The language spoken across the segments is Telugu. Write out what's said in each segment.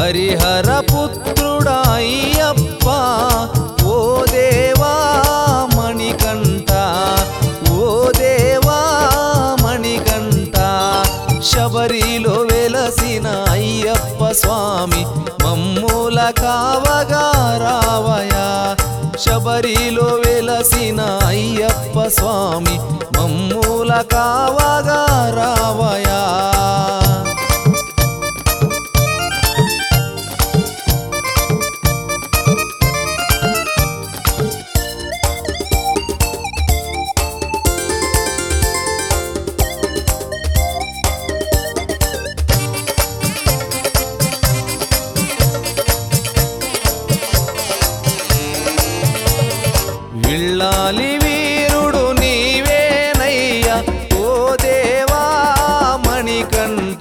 హరిహర పుత్రుడా అయ్యప్ప ఓ దేవా మణికంఠ ఓ దేవా మణికంఠ శబరిలో వెలసిన అయ్యప్ప స్వామి మమ్ముల కావగా రావయా శబరిలో వెలసిన అయ్యప్ప స్వామి మమ్ముల కావగా రావయా విల్లాలి వీరుడు నీవేనయ్యా ఓ దేవా మణికంఠ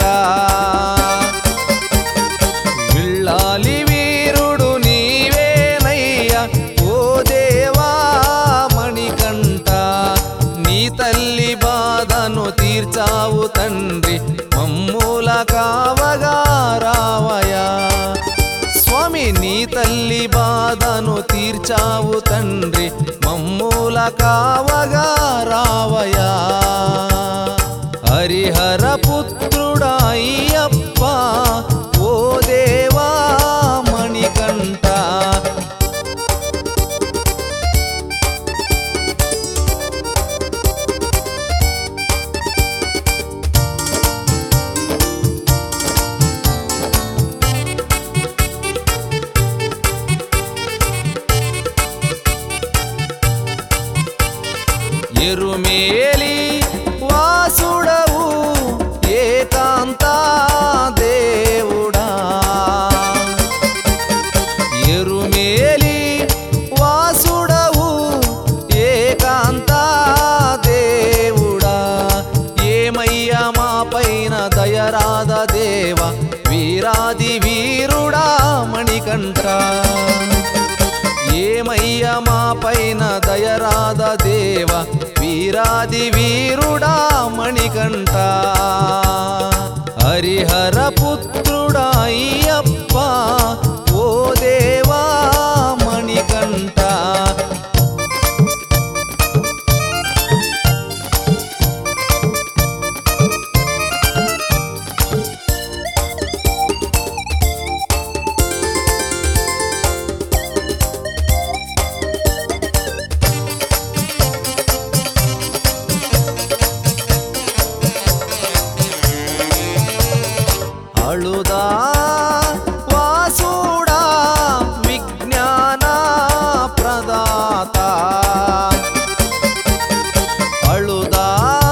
విల్లాలి వీరుడు నీవేనయ్యా ఓ దేవా మణికంఠ నీ తల్లి బాధను తీర్చావు తండ్రి మమ్ముల కావగా రావయా స్వామి నీ తల్లి బాధను తీర్చావు తండ్రి మమ్ముల కావగా రావయా హరిహర పుత్రుడా అయ్యప్ప ఓ దేవా మణికంఠ ఎరుమేలి వాసుడవు ఏకాంత దేవుడా ఎరుమేలి వాసుడవు ఏకాంత దేవుడా ఏమయ్యా మా పైన దయరాద దేవ వీరాది వీరుడా మణికంఠ ఏమయ్య మా పైన దయరాద దేవ వీరాది వీరుడా మణికంఠ హరిహర పుత్రుడా అయ్యప్ప ఓ దేవా మణికంఠ అళుదా వాసుడా విజ్ఞాన ప్రదాత అళుదా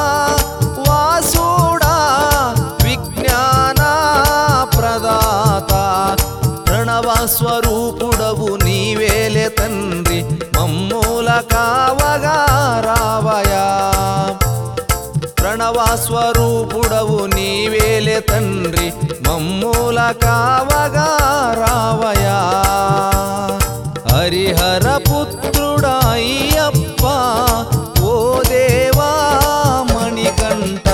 వాసుడా విజ్ఞాన ప్రదాత ప్రణవ స్వరూపుడవు నీవేలే తండ్రి మమ్ముల కావగా రావయా ప్రణవ స్వరూపుడవు నీవేలే తండ్రి మమ్ముల కావగా రావయా హరిహర పుత్రుడా అయ్యప్ప ఓ దేవా మణికంఠ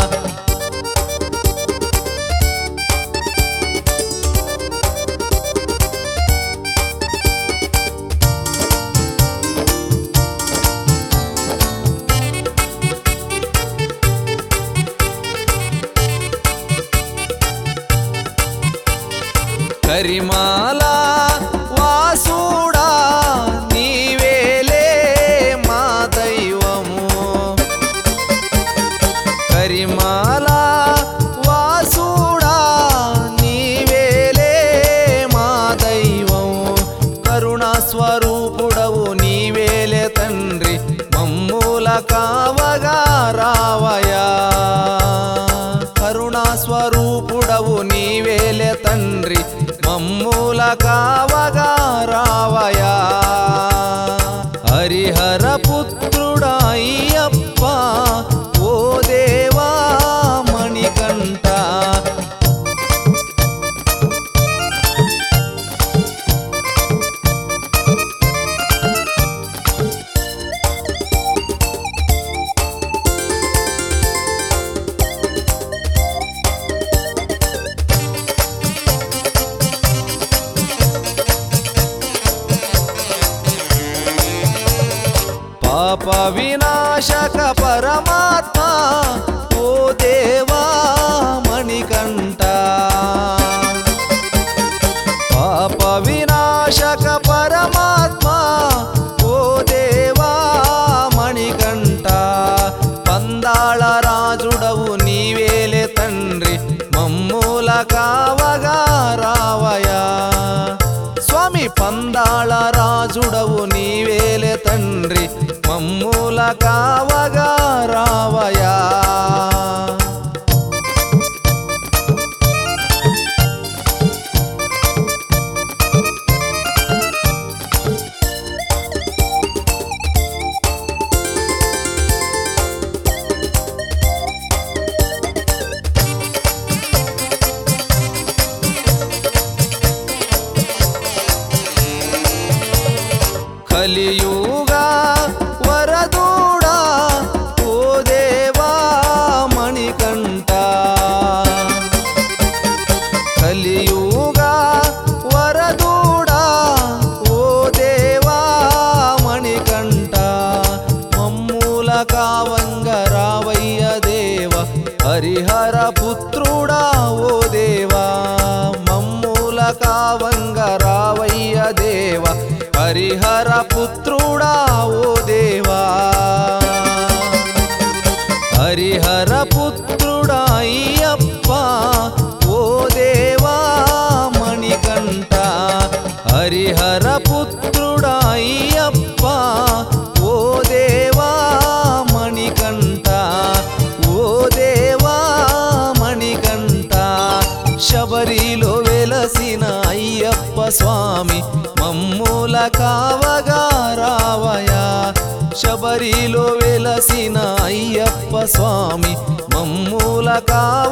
కరిమాల వాసుడా నీవేలే మా దైవము కరిమాల వాసుడా నీవేలే మా దైవము కరుణా స్వరూపుడవు నీవేలే తండ్రి మమ్ముల కావగా రావయా కరుణా స్వరూపుడవు నీవేలే తండ్రి మమ్ముల కావగా రావయా హరిహర పుత్రుడా అయ్యప్ప ఓ దేవా వినాశక పరమాత్మ ఓ దేవా మణికంఠ పాప వినాశక పరమాత్మ ఓ దేవా మణికంఠ పందాళ రాజుడవు నీవేలే తండ్రి మమ్ముల కావగా రావయా స్వామి పందాళ రాజుడవు నీవేలే తండ్రి మమ్ముల కావగా రావయా కలియుగా వరదూడా ఓ దేవా మణికంఠ కలియుగా వరదూడా ఓ దేవా మణికంఠ మమ్ముల కావంగ రావయ్య దేవ హరిహర పుత్రుడా ఓ దేవా మమ్ముల కావంగ రావయ్య దేవ హరిహర పుత్రుడా ఓ దేవా హరిహర పుత్రుడా అయ్యప్ప ఓ దేవా మణికంఠ హరిహర పుత్రుడా అయ్యప్ప ఓ దేవా మణికంఠ ఓ దేవా మణికంఠ శబరిలో వెలసిన అయ్యప్ప స్వామి మమ్ముల కావగా రావయా శబరిలో వెలసిన అయ్యప్ప స్వామి మమ్ముల కావగా